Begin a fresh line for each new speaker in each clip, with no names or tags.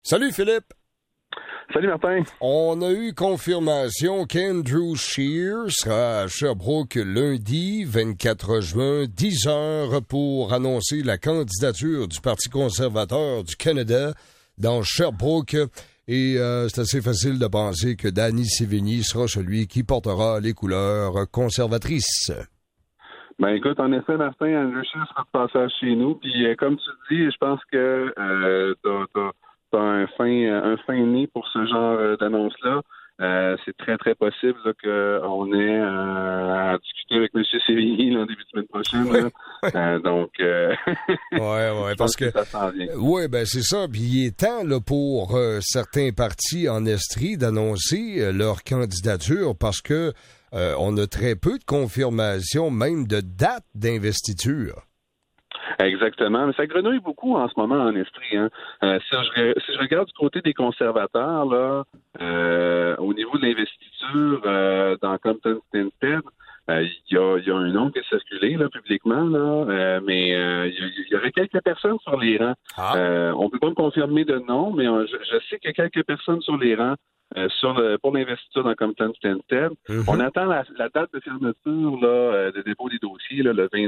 Salut Philippe.
Salut Martin.
On a eu confirmation qu'Andrew Scheer sera à Sherbrooke lundi 24 juin, 10 heures, pour annoncer la candidature du Parti conservateur du Canada dans Sherbrooke. Et c'est assez facile de penser que Danny Sévigny sera celui qui portera les couleurs conservatrices.
Ben écoute, en effet, Martin, Andrew Scheer sera de passage chez nous. Puis comme tu dis, je pense que t'as un fin nez pour ce genre d'annonce-là. C'est très, très possible là, qu'on ait à discuter avec M. Sévigny en début de semaine prochaine. Donc,
ouais, parce que
ça s'en vient.
Oui, ben c'est ça. Puis il est temps là, pour certains partis en Estrie d'annoncer leur candidature parce que on a très peu de confirmation, même de date d'investiture.
Exactement. Mais ça grenouille beaucoup en ce moment en Estrie. Hein. Si je regarde du côté des conservateurs, là, au niveau de l'investiture dans Compton-Stented, il y a un nom qui est circulé là, publiquement, là, mais il y aurait quelques personnes sur les rangs. On peut pas me confirmer de nom, mais je sais qu'il y a quelques personnes sur les rangs pour l'investiture dans Compton-Stented. Mm-hmm. On attend la date de fermeture là, de dépôt des dossiers là, le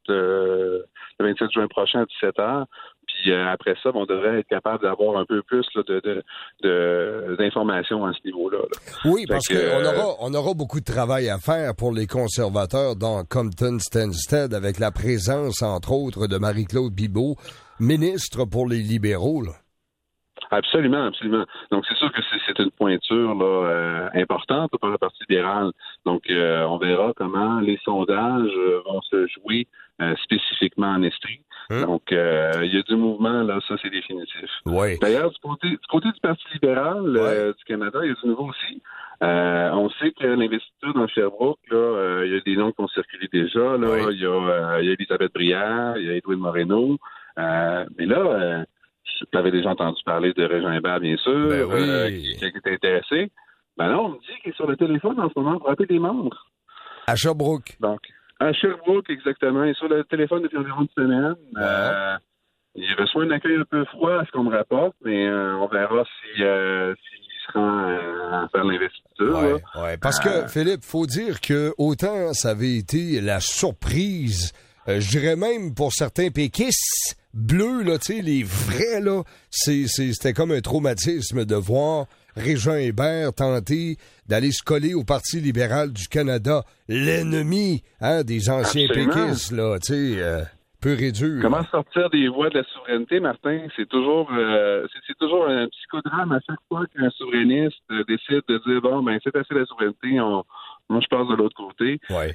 27 juin prochain à 17h. Puis après ça, on devrait être capable d'avoir un peu plus là, d'informations à ce niveau-là. Là.
Oui, parce qu'on aura beaucoup de travail à faire pour les conservateurs dans Compton-Stented avec la présence, entre autres, de Marie-Claude Bibeau, ministre pour les libéraux, là.
Absolument, absolument. Donc, c'est sûr que c'est une pointure là, importante pour le Parti libéral. Donc, on verra comment les sondages vont se jouer spécifiquement en Estrie. Donc, il y a du mouvement, là, ça, c'est définitif.
Oui.
D'ailleurs, du côté du Parti libéral du Canada, il y a du nouveau aussi. On sait que l'investiture dans Sherbrooke, là, il y a des noms qui ont circulé déjà. Là, il y a Elisabeth Brière, il y a Edwin Moreno. Mais là... tu avais déjà entendu parler de Régent Hébert, bien sûr, qui était intéressé. Ben là, on me dit qu'il est sur le téléphone en ce moment pour appeler des membres.
À Sherbrooke.
Donc, à Sherbrooke, exactement. Il est sur le téléphone depuis environ une semaine. Il reçoit un accueil un peu froid, à ce qu'on me rapporte, mais on verra s'il se rend à faire l'investiture.
Oui, parce que, Philippe, faut dire que autant ça avait été la surprise, je dirais même pour certains péquistes, bleus, là, tu sais, les vrais, là, c'était comme un traumatisme de voir Régent Hébert tenter d'aller se coller au Parti libéral du Canada, l'ennemi des anciens péquistes, là, tu sais, pur et dur.
Comment sortir des voies de la souveraineté, Martin? C'est toujours un psychodrame à chaque fois qu'un souverainiste décide de dire, bon, ben, c'est assez la souveraineté, moi, je passe de l'autre côté.
Ouais.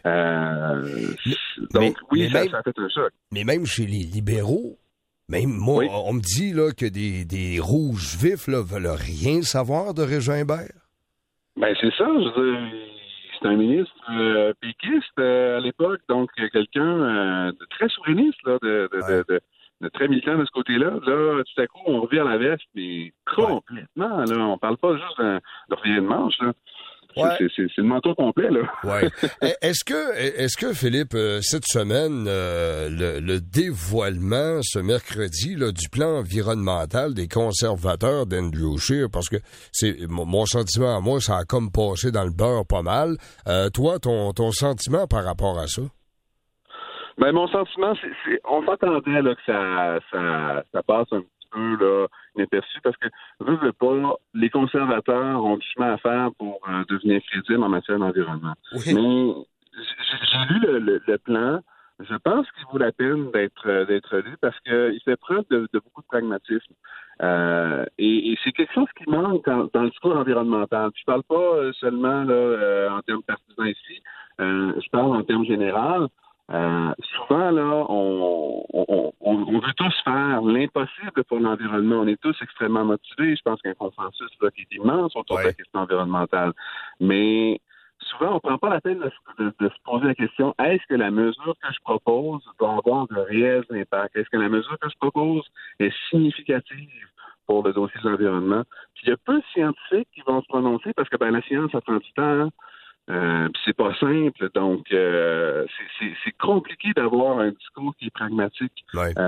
Ça a fait un choc.
Mais même chez les libéraux, même moi, on me dit là, que des rouges vifs là, veulent rien savoir de Régent Hébert.
Ben, c'est ça. Je veux dire, c'est un ministre péquiste à l'époque, donc quelqu'un de très souverainiste, là, de très militant de ce côté-là. Là, tout à coup, on revient à la veste, mais complètement. Là, on parle pas juste d'un revient de manche, là. Ouais. C'est le manteau complet, là.
Ouais. Est-ce que Philippe, cette semaine, le dévoilement ce mercredi là, du plan environnemental des conservateurs d'Andrew Scheer, parce que c'est mon sentiment à moi, ça a comme passé dans le beurre pas mal. Toi, ton sentiment par rapport à ça?
Ben, mon sentiment, on s'attendait là, que ça passe un petit peu là, inaperçu parce que, veux pas, les conservateurs ont du chemin à faire pour devenir crédibles en matière d'environnement. Oui. Mais j'ai lu le plan. Je pense qu'il vaut la peine d'être lu parce qu'il fait preuve de beaucoup de pragmatisme. Et c'est quelque chose qui manque dans le discours environnemental. Puis je parle pas seulement là, en termes partisans ici. Je parle en termes généraux. Souvent, là, on veut tous faire l'impossible pour l'environnement. On est tous extrêmement motivés. Je pense qu'il y a un consensus là, qui est immense autour de la question environnementale. Mais souvent, on ne prend pas la peine de se poser la question, est-ce que la mesure que je propose va avoir de réels impacts? Est-ce que la mesure que je propose est significative pour le dossier de l'environnement? Puis il y a peu de scientifiques qui vont se prononcer parce que la science, ça prend du temps. Hein? Puis c'est pas simple, donc c'est compliqué d'avoir un discours qui est pragmatique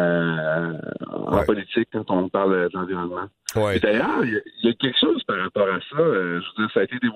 en politique quand on parle de l'environnement.
Ouais.
Et d'ailleurs, il y a quelque chose par rapport à ça. Je veux dire, ça a été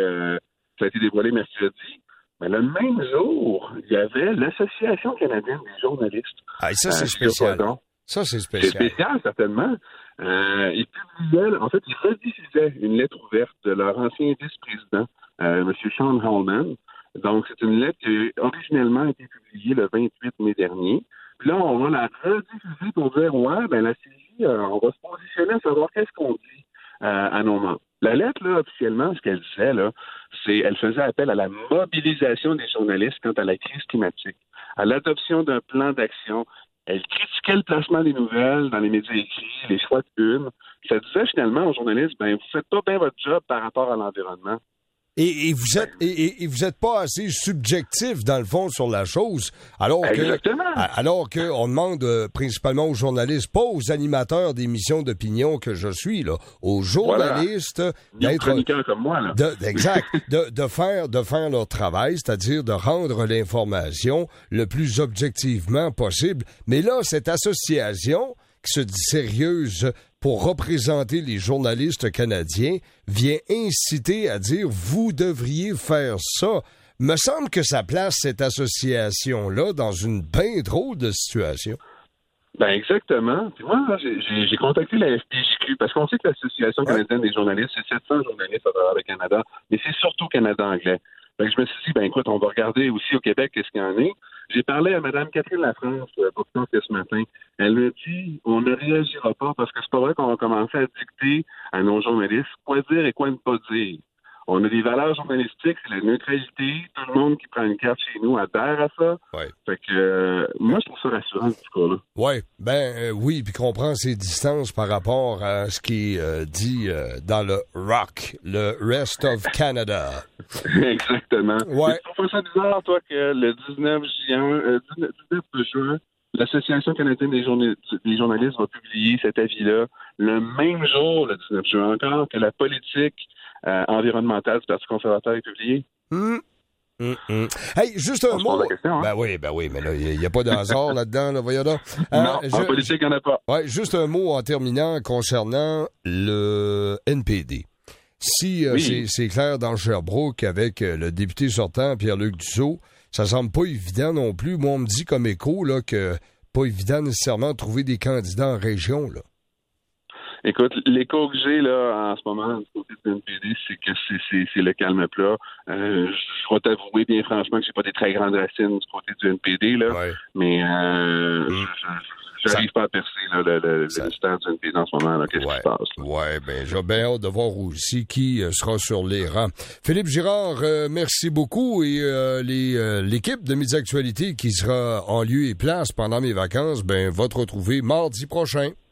dévoilé mercredi. Mais le même jour, il y avait l'Association canadienne des journalistes.
Ah, ça, c'est spécial. Ça, c'est spécial.
C'est spécial, certainement. Ils publiaient, en fait, ils rediffusaient une lettre ouverte de leur ancien vice-président, M. Sean Hallman. Donc, c'est une lettre qui a originellement été publiée le 28 mai dernier. Puis là, on va la rediffuser pour dire, la CIJ, on va se positionner à savoir qu'est-ce qu'on dit à nos membres. La lettre, là, officiellement, ce qu'elle disait, là, elle faisait appel à la mobilisation des journalistes quant à la crise climatique, à l'adoption d'un plan d'action. Elle critiquait le placement des nouvelles dans les médias écrits, les choix de une. Ça disait finalement aux journalistes, vous faites pas bien votre job par rapport à l'environnement.
Et vous êtes pas assez subjectif dans le fond sur la chose, alors que on demande principalement aux journalistes, pas aux animateurs d'émissions d'opinion que je suis là, aux journalistes
d'être chroniqueurs comme moi là.
de faire leur travail, c'est-à-dire de rendre l'information le plus objectivement possible. Mais là, cette association qui se dit sérieuse pour représenter les journalistes canadiens, vient inciter à dire « vous devriez faire ça ». Me semble que ça place cette association-là dans une bien drôle de situation.
Exactement. Puis moi, j'ai contacté la FPJQ parce qu'on sait que l'Association canadienne des journalistes, c'est 700 journalistes à travers le Canada, mais c'est surtout Canada anglais. Je me suis dit, écoute, on va regarder aussi au Québec qu'est-ce qu'il y en a. J'ai parlé à Mme Catherine Lafrance pourtant ce matin. Elle m'a dit, on ne réagira pas parce que c'est pas vrai qu'on va commencer à dicter à nos journalistes quoi dire et quoi ne pas dire. On a des valeurs journalistiques, c'est la neutralité. Tout le monde qui prend une carte chez nous adhère à ça.
Ouais.
Fait que moi, je trouve ça rassurant, ce cas-là.
Oui, puis qu'on prend ses distances par rapport à ce qui est dit dans le ROC, le Rest of Canada.
Exactement.
Ouais.
Tu trouves ça bizarre, toi, que le 19 juin, l'Association canadienne des journalistes va publier cet avis-là le même jour, le 19 juin encore, que la politique environnementale du Parti conservateur est publiée?
Hey, juste un mot.
Question, hein?
Ben oui, mais là, il n'y a pas de hasard là-dedans, là, voyons donc.
Non, en politique, il n'y en a pas.
Ouais, juste un mot en terminant concernant le NPD. Si c'est clair dans Sherbrooke avec le député sortant, Pierre-Luc Dussault, ça semble pas évident non plus. Moi, on me dit comme écho là, que pas évident nécessairement de trouver des candidats en région, là.
Écoute, l'écho que j'ai là en ce moment du côté du NPD, c'est que c'est le calme plat. Je vais t'avouer bien franchement que j'ai pas des très grandes racines du côté du NPD, là, mais j'arrive pas à percer là, le mystère du NPD en ce moment. Qu'est-ce qui se passe?
J'ai bien hâte de voir aussi qui sera sur les rangs. Philippe Girard, merci beaucoup et l'équipe de Midi Actualité qui sera en lieu et place pendant mes vacances, va te retrouver mardi prochain.